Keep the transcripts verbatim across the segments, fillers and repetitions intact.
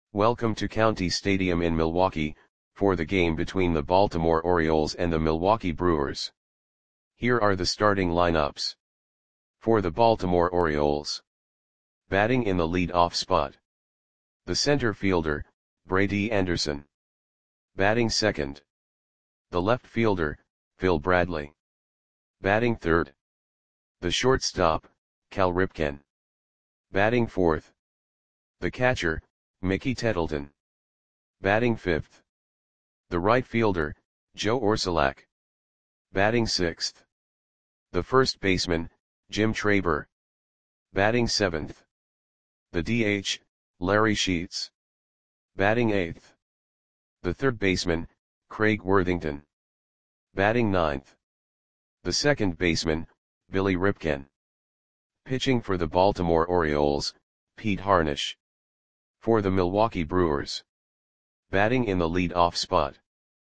Welcome to County Stadium in Milwaukee, for the game between the Baltimore Orioles and the Milwaukee Brewers. Here are the starting lineups. For the Baltimore Orioles. Batting in the lead-off spot. The center fielder, Brady Anderson. Batting second. The left fielder, Phil Bradley. Batting third. The shortstop, Cal Ripken. Batting fourth. The catcher, Mickey Tettleton. Batting fifth. The right fielder, Joe Orsulak. Batting sixth. The first baseman, Jim Traber. Batting seventh. The D H, Larry Sheets. Batting eighth. The third baseman, Craig Worthington. Batting ninth. The second baseman, Billy Ripken. Pitching for the Baltimore Orioles, Pete Harnisch. For the Milwaukee Brewers. Batting in the lead-off spot.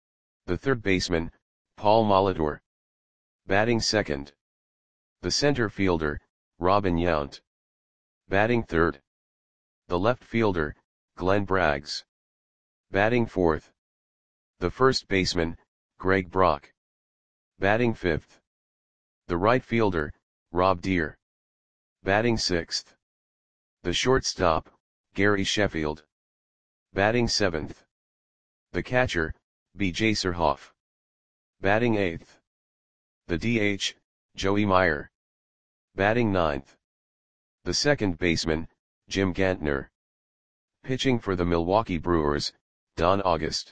The third baseman, Paul Molitor. Batting second. The center fielder, Robin Yount. Batting third. The left fielder, Glenn Braggs. Batting fourth. The first baseman, Greg Brock. Batting fifth. The right fielder, Rob Deere. Batting sixth. The shortstop, Gary Sheffield. Batting seventh. The catcher, B J Surhoff. Batting eighth. The D H, Joey Meyer. Batting ninth. The second baseman, Jim Gantner. Pitching for the Milwaukee Brewers, Don August.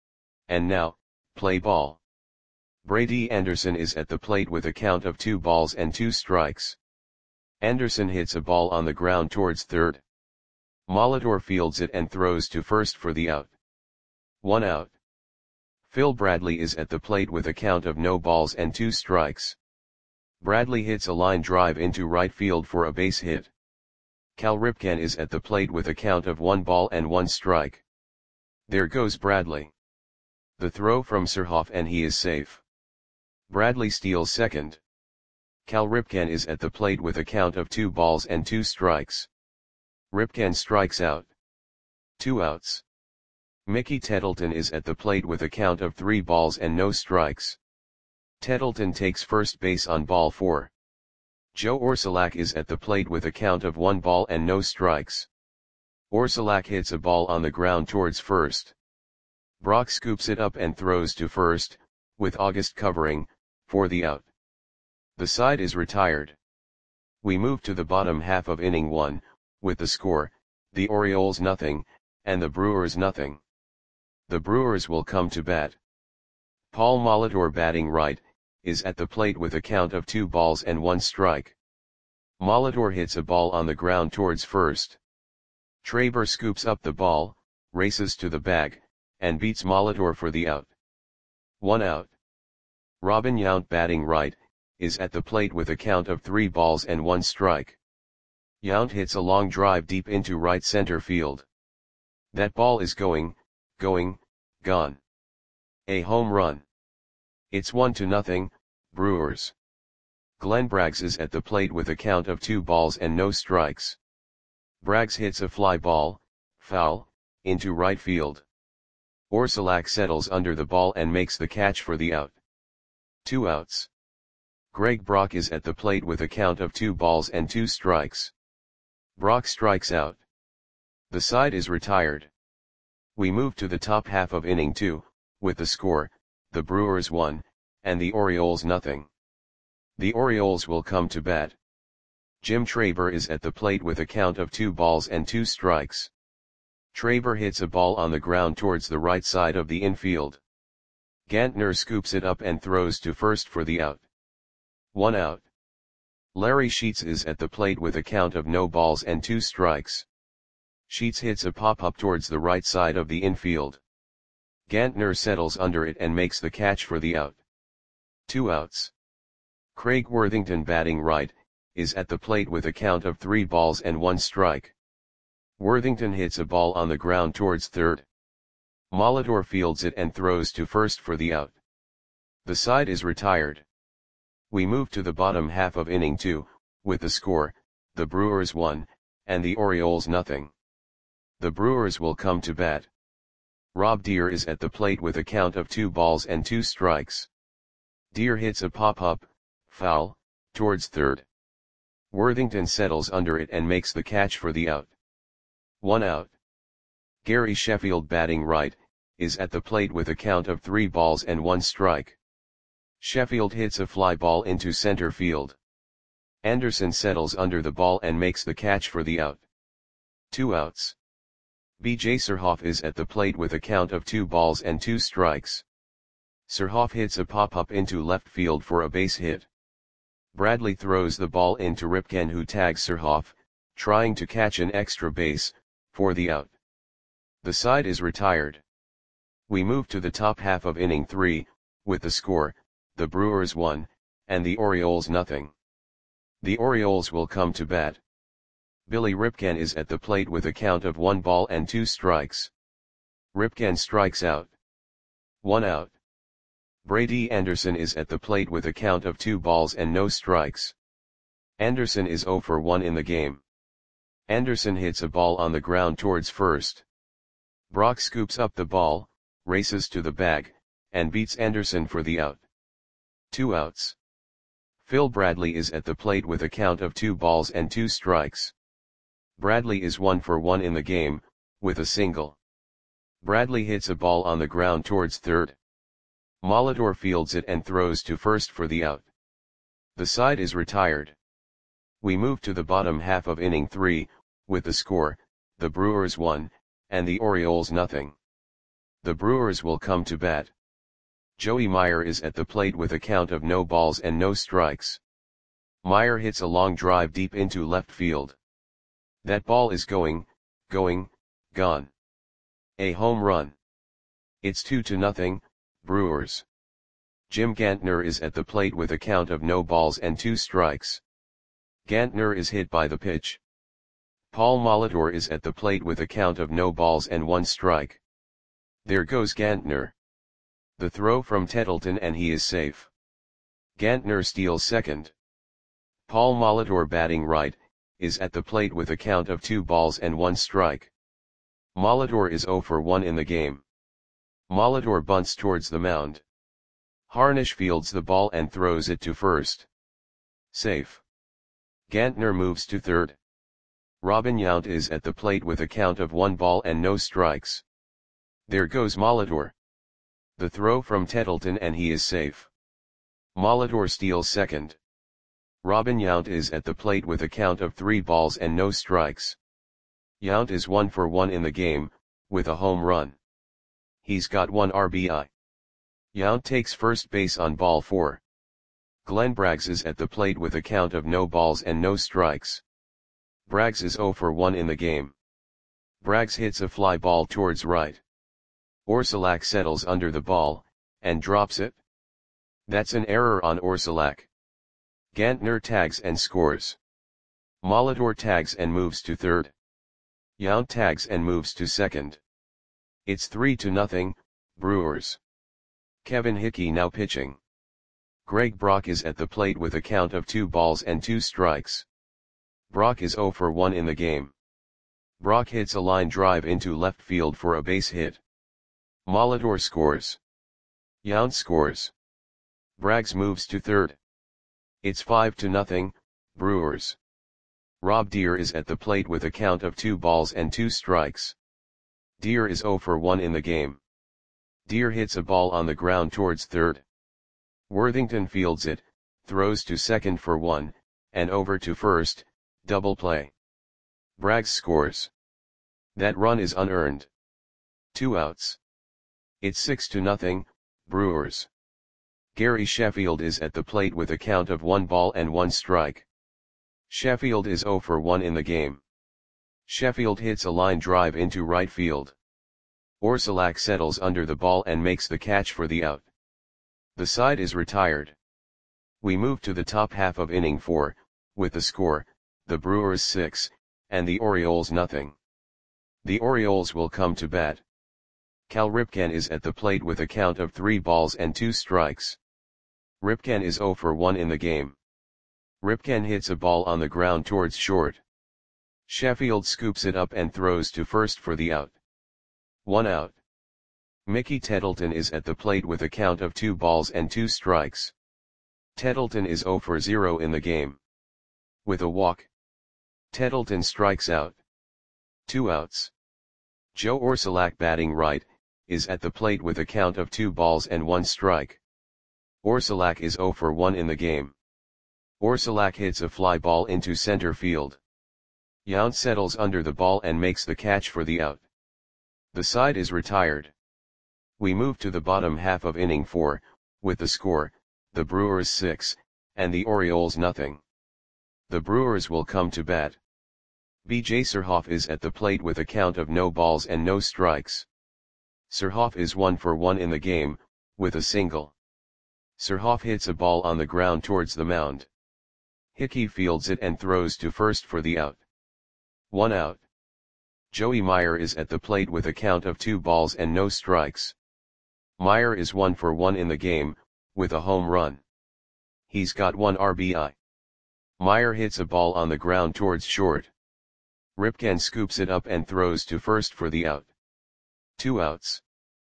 And now, play ball. Brady Anderson is at the plate with a count of two balls and two strikes. Anderson hits a ball on the ground towards third. Molitor fields it and throws to first for the out. One out. Phil Bradley is at the plate with a count of no balls and two strikes. Bradley hits a line drive into right field for a base hit. Cal Ripken is at the plate with a count of one ball and one strike. There goes Bradley. The throw from Surhoff and he is safe. Bradley steals second. Cal Ripken is at the plate with a count of two balls and two strikes. Ripken strikes out. Two outs. Mickey Tettleton is at the plate with a count of three balls and no strikes. Tettleton takes first base on ball four. Joe Orsulak is at the plate with a count of one ball and no strikes. Orsulak hits a ball on the ground towards first. Brock scoops it up and throws to first, with August covering, for the out. The side is retired. We move to the bottom half of inning one, with the score, the Orioles nothing, and the Brewers nothing. The Brewers will come to bat. Paul Molitor batting right, is at the plate with a count of two balls and one strike. Molitor hits a ball on the ground towards first. Traber scoops up the ball, races to the bag, and beats Molitor for the out. One out. Robin Yount batting right, is at the plate with a count of three balls and one strike. Yount hits a long drive deep into right center field. That ball is going, going, gone. A home run. It's one to nothing, Brewers. Glenn Braggs is at the plate with a count of two balls and no strikes. Braggs hits a fly ball, foul, into right field. Orsulak settles under the ball and makes the catch for the out. Two outs. Greg Brock is at the plate with a count of two balls and two strikes. Brock strikes out. The side is retired. We move to the top half of inning two, with the score, the Brewers one, and the Orioles nothing. The Orioles will come to bat. Jim Traber is at the plate with a count of two balls and two strikes. Traber hits a ball on the ground towards the right side of the infield. Gantner scoops it up and throws to first for the out. One out. Larry Sheets is at the plate with a count of no balls and two strikes. Sheets hits a pop-up towards the right side of the infield. Gantner settles under it and makes the catch for the out. Two outs. Craig Worthington batting right, is at the plate with a count of three balls and one strike. Worthington hits a ball on the ground towards third. Molitor fields it and throws to first for the out. The side is retired. We move to the bottom half of inning two, with the score, the Brewers one, and the Orioles nothing. The Brewers will come to bat. Rob Deer is at the plate with a count of two balls and two strikes. Deer hits a pop-up, foul, towards third. Worthington settles under it and makes the catch for the out. One out. Gary Sheffield, batting right, is at the plate with a count of three balls and one strike. Sheffield hits a fly ball into center field. Anderson settles under the ball and makes the catch for the out. Two outs. B J Surhoff is at the plate with a count of two balls and two strikes. Surhoff hits a pop-up into left field for a base hit. Bradley throws the ball into Ripken, who tags Surhoff, trying to catch an extra base, for the out. The side is retired. We move to the top half of inning three, with the score, the Brewers one, and the Orioles nothing. The Orioles will come to bat. Billy Ripken is at the plate with a count of one ball and two strikes. Ripken strikes out. One out. Brady Anderson is at the plate with a count of two balls and no strikes. Anderson is zero for one in the game. Anderson hits a ball on the ground towards first. Brock scoops up the ball, races to the bag, and beats Anderson for the out. Two outs. Phil Bradley is at the plate with a count of two balls and two strikes. Bradley is one for one in the game, with a single. Bradley hits a ball on the ground towards third. Molitor fields it and throws to first for the out. The side is retired. We move to the bottom half of inning three, with the score, the Brewers one, and the Orioles nothing. The Brewers will come to bat. Joey Meyer is at the plate with a count of no balls and no strikes. Meyer hits a long drive deep into left field. That ball is going, going, gone. A home run. It's two to nothing, Brewers. Jim Gantner is at the plate with a count of no balls and two strikes. Gantner is hit by the pitch. Paul Molitor is at the plate with a count of no balls and one strike. There goes Gantner. The throw from Tettleton and he is safe. Gantner steals second. Paul Molitor, batting right, is at the plate with a count of two balls and one strike. Molitor is zero for one in the game. Molitor bunts towards the mound. Harnish fields the ball and throws it to first. Safe. Gantner moves to third. Robin Yount is at the plate with a count of one ball and no strikes. There goes Molitor. The throw from Tettleton and he is safe. Molitor steals second. Robin Yount is at the plate with a count of three balls and no strikes. Yount is one for one in the game, with a home run. He's got one R B I. Yount takes first base on ball four. Glenn Braggs is at the plate with a count of no balls and no strikes. Braggs is zero for one in the game. Braggs hits a fly ball towards right. Orsulak settles under the ball, and drops it. That's an error on Orsulak. Gantner tags and scores. Molitor tags and moves to third. Yount tags and moves to second. It's three to nothing, Brewers. Kevin Hickey now pitching. Greg Brock is at the plate with a count of two balls and two strikes. Brock is zero for one in the game. Brock hits a line drive into left field for a base hit. Molitor scores. Yount scores. Braggs moves to third. It's five to nothing, Brewers. Rob Deer is at the plate with a count of two balls and two strikes. Deer is zero for one in the game. Deer hits a ball on the ground towards third. Worthington fields it, throws to second for one, and over to first, double play. Braggs scores. That run is unearned. Two outs. It's six to nothing, Brewers. Gary Sheffield is at the plate with a count of one ball and one strike. Sheffield is zero for one in the game. Sheffield hits a line drive into right field. Orsulak settles under the ball and makes the catch for the out. The side is retired. We move to the top half of inning four, with the score, the Brewers six, and the Orioles nothing. The Orioles will come to bat. Cal Ripken is at the plate with a count of three balls and two strikes. Ripken is zero for one in the game. Ripken hits a ball on the ground towards short. Sheffield scoops it up and throws to first for the out. One out. Mickey Tettleton is at the plate with a count of two balls and two strikes. Tettleton is zero for zero in the game. With a walk, Tettleton strikes out. Two outs. Joe Orsulak, batting right, is at the plate with a count of two balls and one strike. Orsulak is zero for one in the game. Orsulak hits a fly ball into center field. Yount settles under the ball and makes the catch for the out. The side is retired. We move to the bottom half of inning four, with the score, the Brewers six, and the Orioles nothing. The Brewers will come to bat. B J Surhoff is at the plate with a count of no balls and no strikes. Surhoff is one for one in the game, with a single. Surhoff hits a ball on the ground towards the mound. Hickey fields it and throws to first for the out. One out. Joey Meyer is at the plate with a count of two balls and no strikes. Meyer is one for one in the game, with a home run. He's got one R B I. Meyer hits a ball on the ground towards short. Ripken scoops it up and throws to first for the out. Two outs.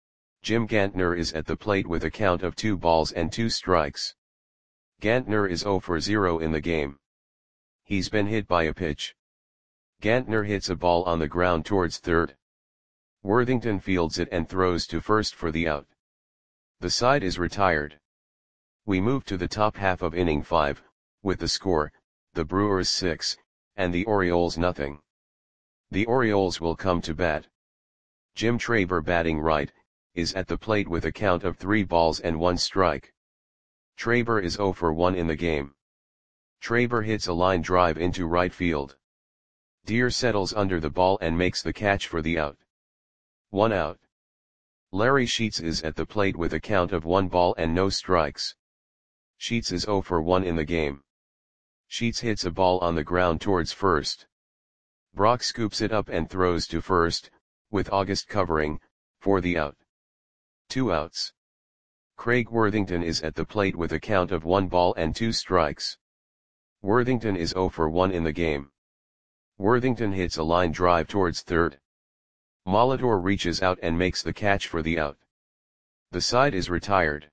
Jim Gantner is at the plate with a count of two balls and two strikes. Gantner is zero for zero in the game. He's been hit by a pitch. Gantner hits a ball on the ground towards third. Worthington fields it and throws to first for the out. The side is retired. We move to the top half of inning five, with the score, the Brewers six, and the Orioles nothing. The Orioles will come to bat. Jim Traber, batting right, is at the plate with a count of three balls and one strike. Traber is zero for one in the game. Traber hits a line drive into right field. Deer settles under the ball and makes the catch for the out. One out. Larry Sheets is at the plate with a count of one ball and no strikes. Sheets is zero for one in the game. Sheets hits a ball on the ground towards first. Brock scoops it up and throws to first, with August covering, for the out. Two outs. Craig Worthington is at the plate with a count of one ball and two strikes. Worthington is zero for one in the game. Worthington hits a line drive towards third. Molitor reaches out and makes the catch for the out. The side is retired.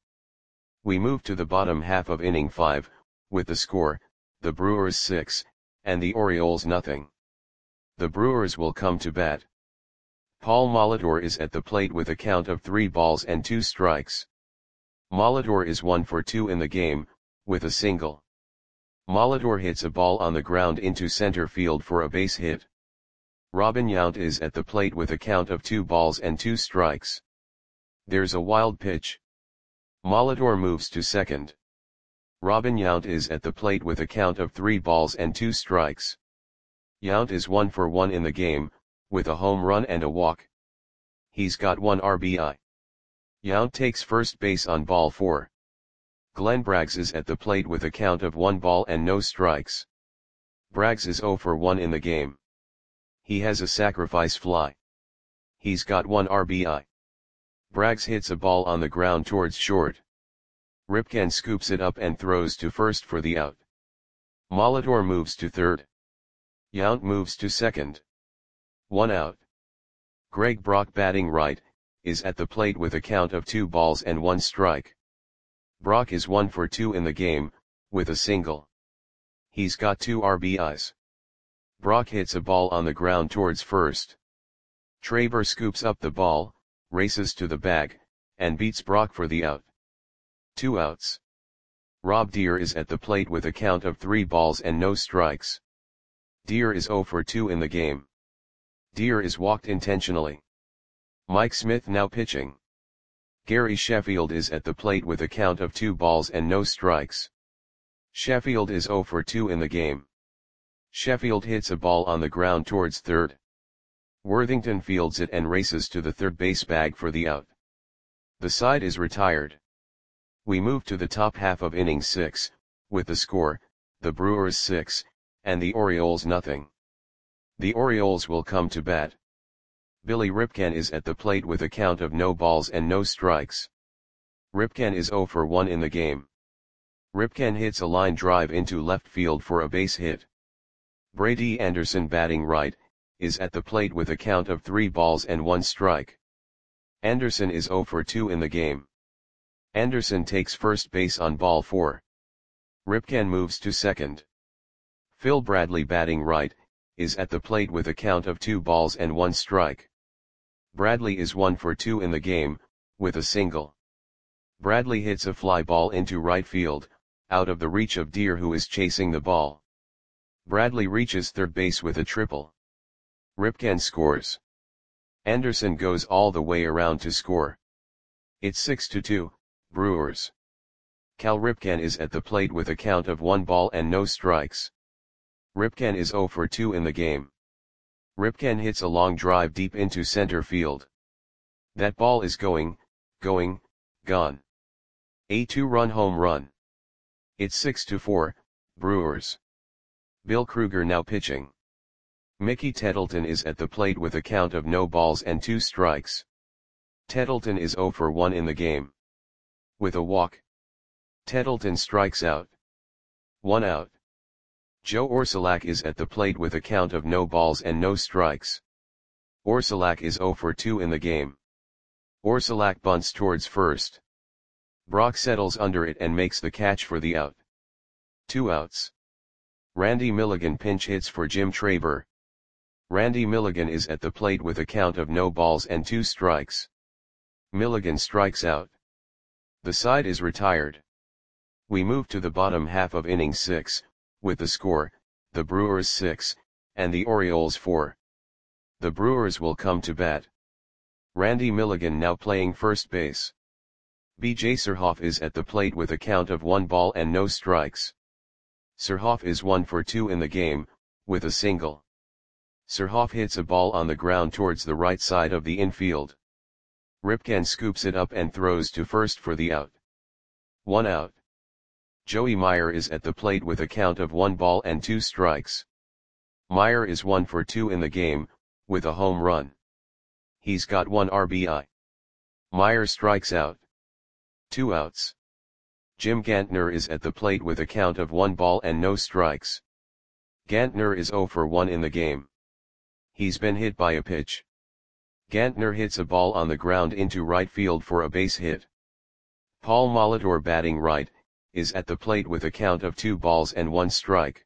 We move to the bottom half of inning five, with the score, the Brewers six, and the Orioles nothing. The Brewers will come to bat. Paul Molitor is at the plate with a count of three balls and two strikes. Molitor is one for two in the game, with a single. Molitor hits a ball on the ground into center field for a base hit. Robin Yount is at the plate with a count of two balls and two strikes. There's a wild pitch. Molitor moves to second. Robin Yount is at the plate with a count of three balls and two strikes. Yount is one for one in the game, with a home run and a walk. He's got one R B I. Yount takes first base on ball four. Glenn Braggs is at the plate with a count of one ball and no strikes. Braggs is zero for one in the game. He has a sacrifice fly. He's got one R B I. Braggs hits a ball on the ground towards short. Ripken scoops it up and throws to first for the out. Molitor moves to third. Yount moves to second. One out. Greg Brock, batting right, is at the plate with a count of two balls and one strike. Brock is one for two in the game, with a single. He's got two R B Is. Brock hits a ball on the ground towards first. Traber scoops up the ball, races to the bag, and beats Brock for the out. Two outs. Rob Deer is at the plate with a count of three balls and no strikes. Deer is zero for two in the game. Deer is walked intentionally. Mike Smith now pitching. Gary Sheffield is at the plate with a count of two balls and no strikes. Sheffield is zero for two in the game. Sheffield hits a ball on the ground towards third. Worthington fields it and races to the third base bag for the out. The side is retired. We move to the top half of inning six, with the score, the Brewers six, and the Orioles nothing. The Orioles will come to bat. Billy Ripken is at the plate with a count of no balls and no strikes. Ripken is zero for one in the game. Ripken hits a line drive into left field for a base hit. Brady Anderson batting right, is at the plate with a count of three balls and one strike. Anderson is zero for two in the game. Anderson takes first base on ball four. Ripken moves to second. Phil Bradley batting right, is at the plate with a count of two balls and one strike. Bradley is one for two in the game, with a single. Bradley hits a fly ball into right field, out of the reach of Deer, who is chasing the ball. Bradley reaches third base with a triple. Ripken scores. Anderson goes all the way around to score. It's six to two, Brewers. Cal Ripken is at the plate with a count of one ball and no strikes. Ripken is zero for two in the game. Ripken hits a long drive deep into center field. That ball is going, going, gone. A two-run home run. It's six to four, Brewers. Bill Krueger now pitching. Mickey Tettleton is at the plate with a count of no balls and two strikes. Tettleton is zero for one in the game. With a walk, Tettleton strikes out. One out. Joe Orsulak is at the plate with a count of no balls and no strikes. Orsulak is zero for two in the game. Orsulak bunts towards first. Brock settles under it and makes the catch for the out. Two outs. Randy Milligan pinch hits for Jim Traber. Randy Milligan is at the plate with a count of no balls and two strikes. Milligan strikes out. The side is retired. We move to the bottom half of inning six, with the score, the Brewers six, and the Orioles four. The Brewers will come to bat. Randy Milligan now playing first base. B J Surhoff is at the plate with a count of one ball and no strikes. Surhoff is one for two in the game, with a single. Surhoff hits a ball on the ground towards the right side of the infield. Ripken scoops it up and throws to first for the out. One out. Joey Meyer is at the plate with a count of one ball and two strikes. Meyer is one for two in the game, with a home run. He's got one R B I. Meyer strikes out. Two outs. Jim Gantner is at the plate with a count of one ball and no strikes. Gantner is zero for one in the game. He's been hit by a pitch. Gantner hits a ball on the ground into right field for a base hit. Paul Molitor batting right, is at the plate with a count of two balls and one strike.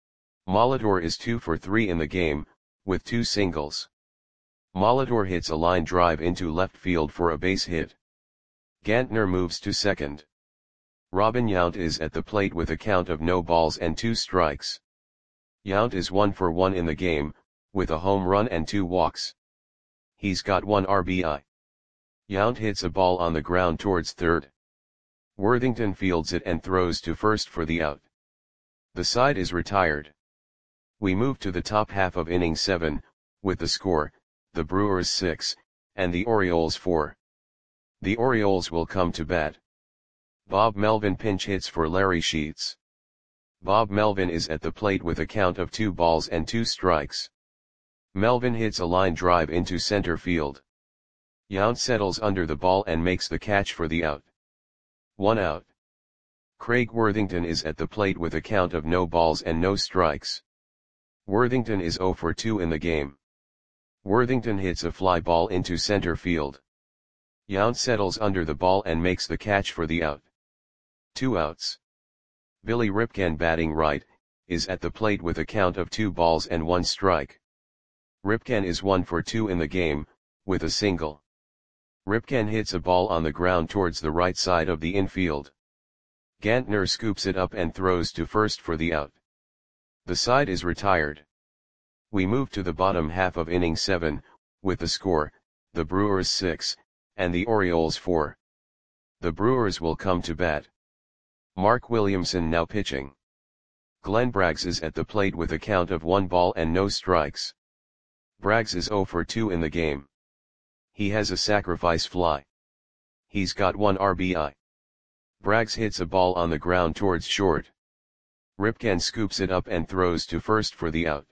Molitor is two for three in the game, with two singles. Molitor hits a line drive into left field for a base hit. Gantner moves to second. Robin Yount is at the plate with a count of no balls and two strikes. Yount is one for one in the game, with a home run and two walks. He's got one R B I. Yount hits a ball on the ground towards third. Worthington fields it and throws to first for the out. The side is retired. We move to the top half of inning seven, with the score, the Brewers six, and the Orioles four. The Orioles will come to bat. Bob Melvin pinch hits for Larry Sheets. Bob Melvin is at the plate with a count of two balls and two strikes. Melvin hits a line drive into center field. Yount settles under the ball and makes the catch for the out. One out. Craig Worthington is at the plate with a count of no balls and no strikes. Worthington is zero for two in the game. Worthington hits a fly ball into center field. Yount settles under the ball and makes the catch for the out. Two outs. Billy Ripken batting right, is at the plate with a count of two balls and one strike. Ripken is one for two in the game, with a single. Ripken hits a ball on the ground towards the right side of the infield. Gantner scoops it up and throws to first for the out. The side is retired. We move to the bottom half of inning seven, with the score, the Brewers six, and the Orioles four. The Brewers will come to bat. Mark Williamson now pitching. Glenn Braggs is at the plate with a count of one ball and no strikes. Braggs is zero for two in the game. He has a sacrifice fly. He's got one R B I. Braggs hits a ball on the ground towards short. Ripken scoops it up and throws to first for the out.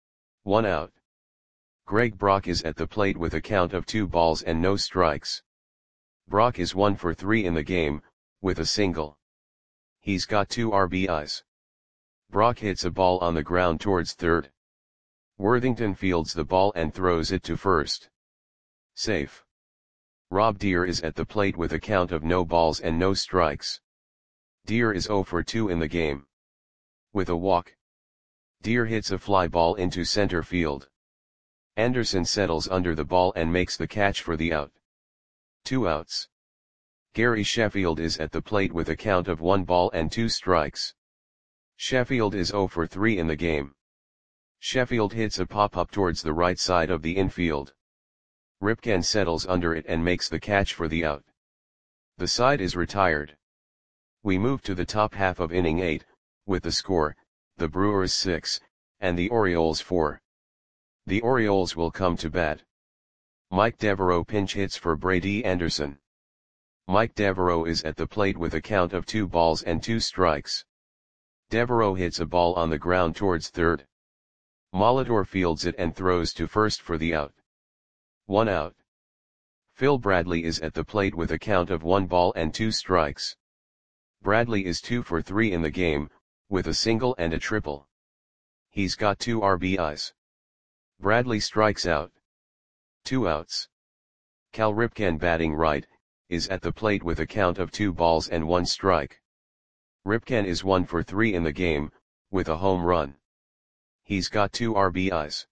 One out. Greg Brock is at the plate with a count of two balls and no strikes. Brock is one for three in the game, with a single. He's got two R B Is. Brock hits a ball on the ground towards third. Worthington fields the ball and throws it to first. Safe. Rob Deere is at the plate with a count of no balls and no strikes. Deere is zero for two in the game. With a walk, Deere hits a fly ball into center field. Anderson settles under the ball and makes the catch for the out. Two outs. Gary Sheffield is at the plate with a count of one ball and two strikes. Sheffield is zero for three in the game. Sheffield hits a pop-up towards the right side of the infield. Ripken settles under it and makes the catch for the out. The side is retired. We move to the top half of inning eight, with the score, the Brewers six, and the Orioles four. The Orioles will come to bat. Mike Devereaux pinch hits for Brady Anderson. Mike Devereaux is at the plate with a count of two balls and two strikes. Devereaux hits a ball on the ground towards third. Molitor fields it and throws to first for the out. One out. Phil Bradley is at the plate with a count of one ball and two strikes. Bradley is two for three in the game, with a single and a triple. He's got two R B Is. Bradley strikes out. Two outs. Cal Ripken, batting right, is at the plate with a count of two balls and one strike. Ripken is one for three in the game, with a home run. He's got two R B Is.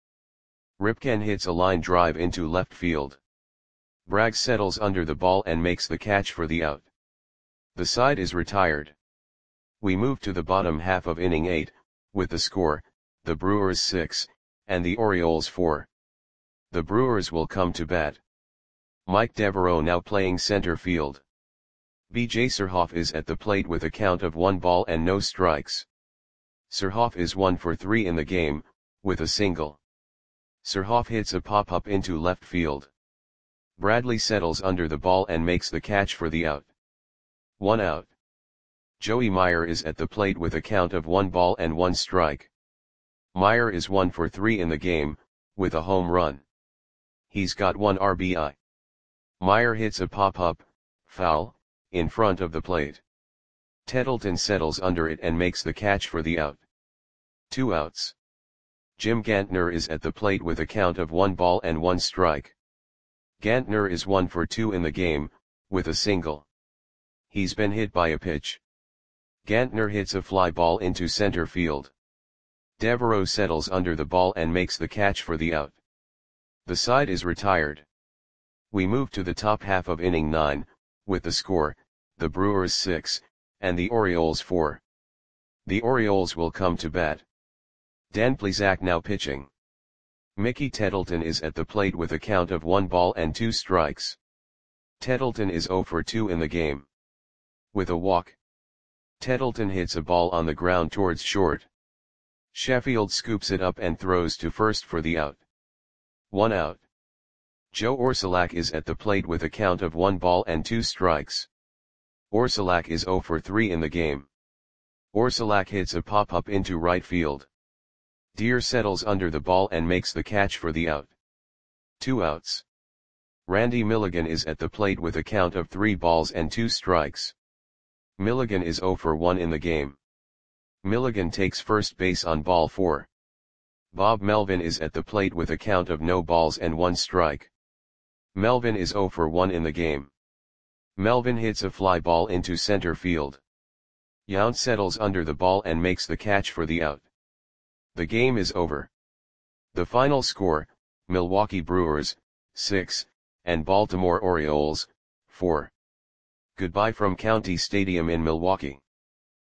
Ripken hits a line drive into left field. Bragg settles under the ball and makes the catch for the out. The side is retired. We move to the bottom half of inning eight, with the score, the Brewers six, and the Orioles four. The Brewers will come to bat. Mike Devereaux now playing center field. B J Surhoff is at the plate with a count of one ball and no strikes. Surhoff is one for three in the game, with a single. Surhoff hits a pop-up into left field. Bradley settles under the ball and makes the catch for the out. One out. Joey Meyer is at the plate with a count of one ball and one strike. Meyer is one for three in the game, with a home run. He's got one R B I. Meyer hits a pop-up, foul, in front of the plate. Tettleton settles under it and makes the catch for the out. Two outs. Jim Gantner is at the plate with a count of one ball and one strike. Gantner is one for two in the game, with a single. He's been hit by a pitch. Gantner hits a fly ball into center field. Devereaux settles under the ball and makes the catch for the out. The side is retired. We move to the top half of inning nine, with the score, the Brewers six, and the Orioles four. The Orioles will come to bat. Dan Plesac now pitching. Mickey Tettleton is at the plate with a count of one ball and two strikes. Tettleton is zero for two in the game. With a walk, Tettleton hits a ball on the ground towards short. Sheffield scoops it up and throws to first for the out. One out. Joe Orsulak is at the plate with a count of one ball and two strikes. Orsulak is zero for three in the game. Orsulak hits a pop-up into right field. Deere settles under the ball and makes the catch for the out. Two outs. Randy Milligan is at the plate with a count of three balls and two strikes. Milligan is zero for one in the game. Milligan takes first base on ball four. Bob Melvin is at the plate with a count of no balls and one strike. Melvin is zero for one in the game. Melvin hits a fly ball into center field. Yount settles under the ball and makes the catch for the out. The game is over. The final score, Milwaukee Brewers, six, and Baltimore Orioles, four. Goodbye from County Stadium in Milwaukee.